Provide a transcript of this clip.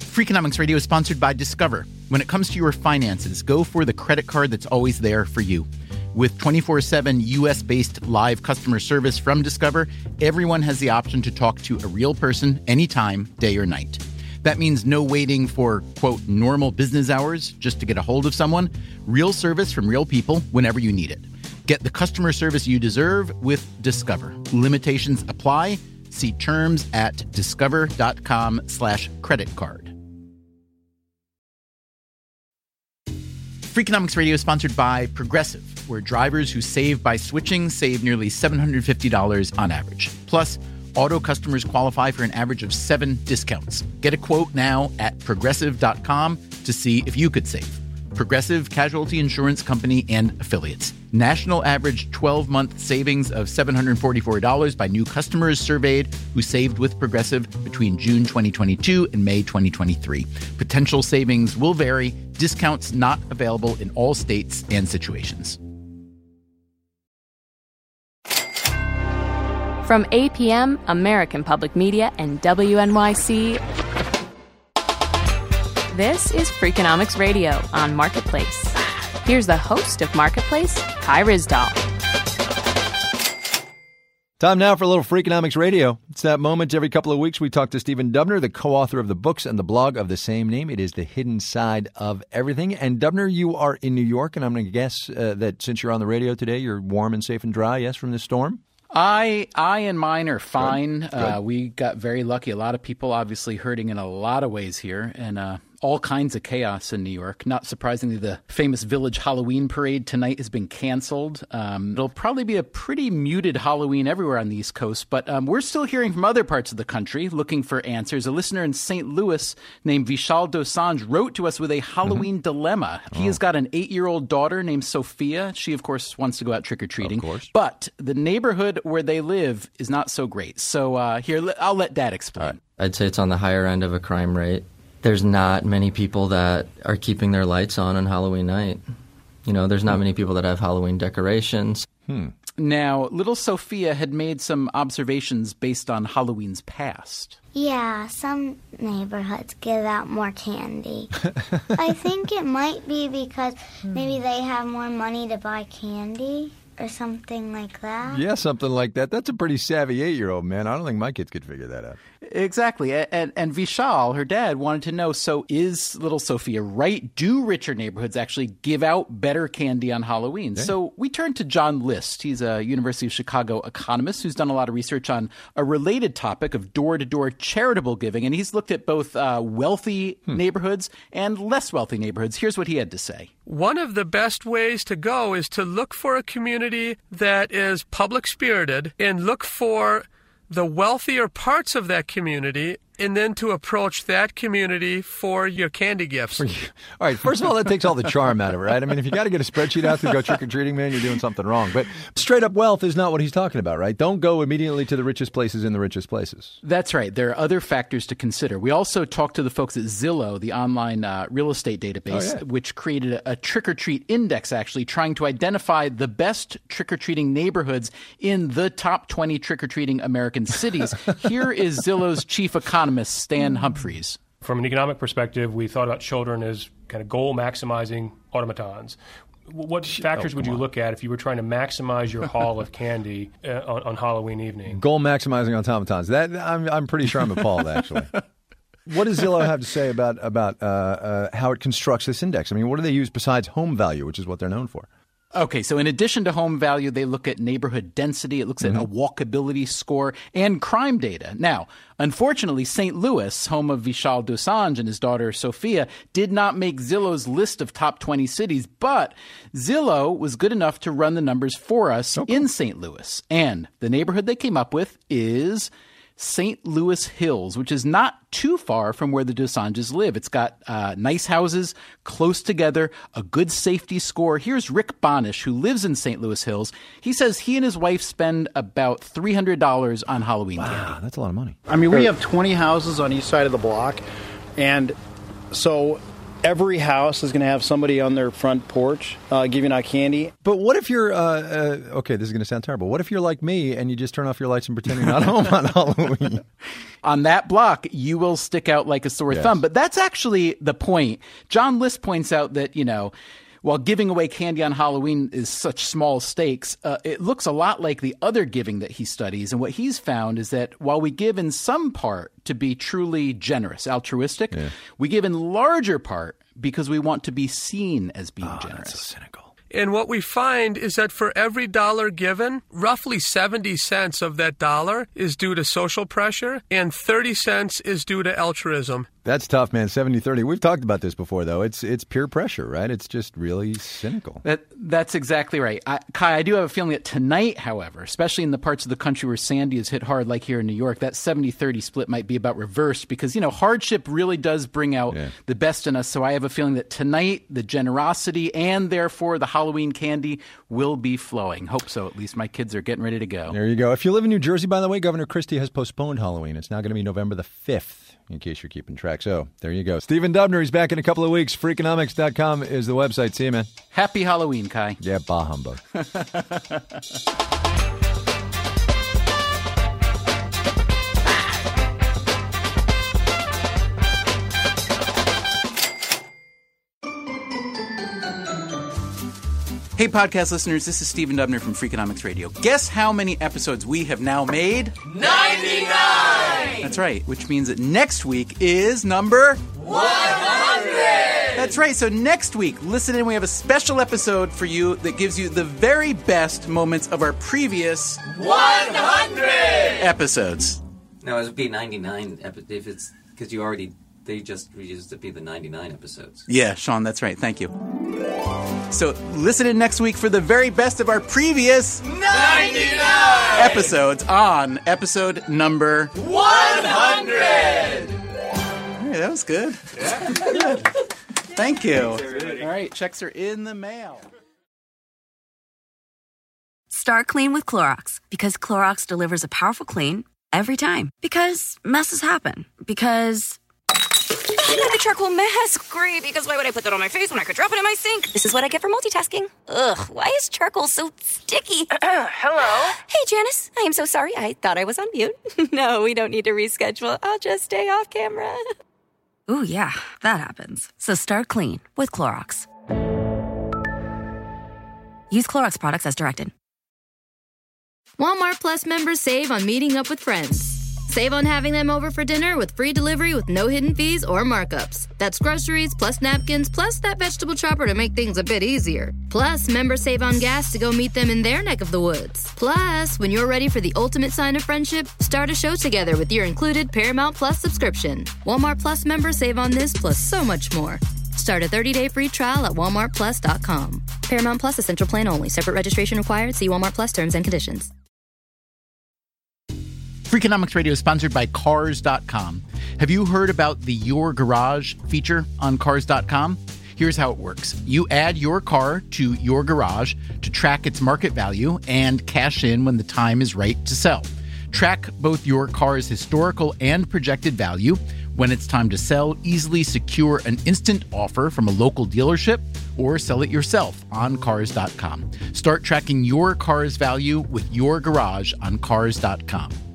Freakonomics Radio is sponsored by Discover. When it comes to your finances, go for the credit card that's always there for you. With 24/7 U.S.-based live customer service from Discover, everyone has the option to talk to a real person anytime, day or night. That means no waiting for, quote, normal business hours just to get a hold of someone. Real service from real people whenever you need it. Get the customer service you deserve with Discover. Limitations apply. See terms at discover.com/credit card. Freakonomics Radio is sponsored by Progressive, where drivers who save by switching save nearly $750 on average. Plus, auto customers qualify for an average of 7 discounts. Get a quote now at progressive.com to see if you could save. Progressive Casualty Insurance Company and Affiliates. National average 12-month savings of $744 by new customers surveyed who saved with Progressive between June 2022 and May 2023. Potential savings will vary. Discounts not available in all states and situations. From APM, American Public Media, and WNYC, this is Freakonomics Radio on Marketplace. Here's the host of Marketplace, Kai Ryssdal. Time now for a little Freakonomics Radio. It's that moment every couple of weeks we talk to Stephen Dubner, the co-author of the books and the blog of the same name. It is The Hidden Side of Everything. And Dubner, you are in New York, and I'm going to guess that since you're on the radio today, you're warm and safe and dry, yes, from this storm? I and mine are fine. Good. We got very lucky. A lot of people obviously hurting in a lot of ways here, and all kinds of chaos in New York. Not surprisingly, the famous Village Halloween parade tonight has been canceled. It'll probably be a pretty muted Halloween everywhere on the East Coast, but we're still hearing from other parts of the country looking for answers. A listener in St. Louis named Vishal Dosanjh wrote to us with a Halloween dilemma. He has got an 8-year-old daughter named Sophia. She, of course, wants to go out trick-or-treating. Of course. But the neighborhood where they live is not so great. So here, I'll let Dad explain. I'd say it's on the higher end of a crime rate. There's not many people that are keeping their lights on Halloween night. You know, there's not many people that have Halloween decorations. Now, little Sophia had made some observations based on Halloween's past. Yeah, some neighborhoods give out more candy. I think it might be because maybe they have more money to buy candy or something like that. Yeah, something like that. That's a pretty savvy 8-year-old, man. I don't think my kids could figure that out. Exactly. And Vishal, her dad, wanted to know, so is little Sophia right? Do richer neighborhoods actually give out better candy on Halloween? Yeah. So we turned to John List. He's a University of Chicago economist who's done a lot of research on a related topic of door-to-door charitable giving. And he's looked at both wealthy neighborhoods and less wealthy neighborhoods. Here's what he had to say. One of the best ways to go is to look for a community that is public-spirited and look for the wealthier parts of that community, and then to approach that community for your candy gifts. All right, first of all, that takes all the charm out of it, right? I mean, if you got to get a spreadsheet out to go trick-or-treating, man, you're doing something wrong. But straight-up wealth is not what he's talking about, right? Don't go immediately to the richest places in the richest places. That's right. There are other factors to consider. We also talked to the folks at Zillow, the online real estate database, which created a trick-or-treat index, actually, trying to identify the best trick-or-treating neighborhoods in the top 20 trick-or-treating American cities. Here is Zillow's chief economist, Stan Humphreys. From an economic perspective, we thought about children as kind of goal-maximizing automatons. What factors would you look at if you were trying to maximize your haul of candy on Halloween evening? Goal-maximizing automatons. That I'm pretty sure I'm appalled, actually. What does Zillow have to say about how it constructs this index? I mean, what do they use besides home value, which is what they're known for? Okay, so in addition to home value, they look at neighborhood density. It looks at a walkability score and crime data. Now, unfortunately, St. Louis, home of Vishal Dosanjh and his daughter Sophia, did not make Zillow's list of top 20 cities, but Zillow was good enough to run the numbers for us in St. Louis. And the neighborhood they came up with is St. Louis Hills, which is not too far from where the Dosanjhs live. It's got nice houses, close together, a good safety score. Here's Rick Bonish, who lives in St. Louis Hills. He says he and his wife spend about $300 on Halloween candy. Wow, that's a lot of money. I mean, we have 20 houses on each side of the block, and so every house is going to have somebody on their front porch giving out candy. But what if you're, okay, this is going to sound terrible. What if you're like me and you just turn off your lights and pretend you're not home on Halloween? On that block, you will stick out like a sore thumb. But that's actually the point. John List points out that, while giving away candy on Halloween is such small stakes, it looks a lot like the other giving that he studies. And what he's found is that while we give in some part to be truly generous, altruistic, we give in larger part because we want to be seen as being generous. That's so cynical. And what we find is that for every dollar given, roughly 70 cents of that dollar is due to social pressure and 30 cents is due to altruism. That's tough, man. 70-30. We've talked about this before, though. It's peer pressure, right? It's just really cynical. That's exactly right. Kai, I do have a feeling that tonight, however, especially in the parts of the country where Sandy is hit hard, like here in New York, that 70-30 split might be about reversed because, hardship really does bring out the best in us. So I have a feeling that tonight, the generosity and therefore the Halloween candy will be flowing. Hope so. At least my kids are getting ready to go. There you go. If you live in New Jersey, by the way, Governor Christie has postponed Halloween. It's now going to be November the 5th. In case you're keeping track. So there you go. Stephen Dubner, he's back in a couple of weeks. Freakonomics.com is the website. See you, man. Happy Halloween, Kai. Yeah, bah humbug. Hey, podcast listeners, this is Stephen Dubner from Freakonomics Radio. Guess how many episodes we have now made? 99! That's right, which means that next week is number 100! That's right, so next week, listen in, we have a special episode for you that gives you the very best moments of our previous 100 episodes. No, it would be 99 if it's because they just used to be the 99 episodes. Yeah, Sean, that's right. Thank you. So listen in next week for the very best of our previous 99 episodes on episode number 100. Hey, that was good. Yeah. Good. Thank you. All right, checks are in the mail. Start clean with Clorox because Clorox delivers a powerful clean every time. Because messes happen. Because the charcoal mask. Great, because why would I put that on my face when I could drop it in my sink? This is what I get for multitasking. Ugh, why is charcoal so sticky? Hello? Hey, Janice. I am so sorry. I thought I was on mute. No, we don't need to reschedule. I'll just stay off camera. Ooh, yeah, that happens. So start clean with Clorox. Use Clorox products as directed. Walmart Plus members save on meeting up with friends. Save on having them over for dinner with free delivery with no hidden fees or markups. That's groceries, plus napkins, plus that vegetable chopper to make things a bit easier. Plus, members save on gas to go meet them in their neck of the woods. Plus, when you're ready for the ultimate sign of friendship, start a show together with your included Paramount Plus subscription. Walmart Plus members save on this plus so much more. Start a 30-day free trial at walmartplus.com. Paramount Plus Essential Plan only. Separate registration required. See Walmart Plus terms and conditions. Freakonomics Radio is sponsored by Cars.com. Have you heard about the Your Garage feature on Cars.com? Here's how it works. You add your car to your garage to track its market value and cash in when the time is right to sell. Track both your car's historical and projected value. When it's time to sell, easily secure an instant offer from a local dealership or sell it yourself on Cars.com. Start tracking your car's value with your garage on Cars.com.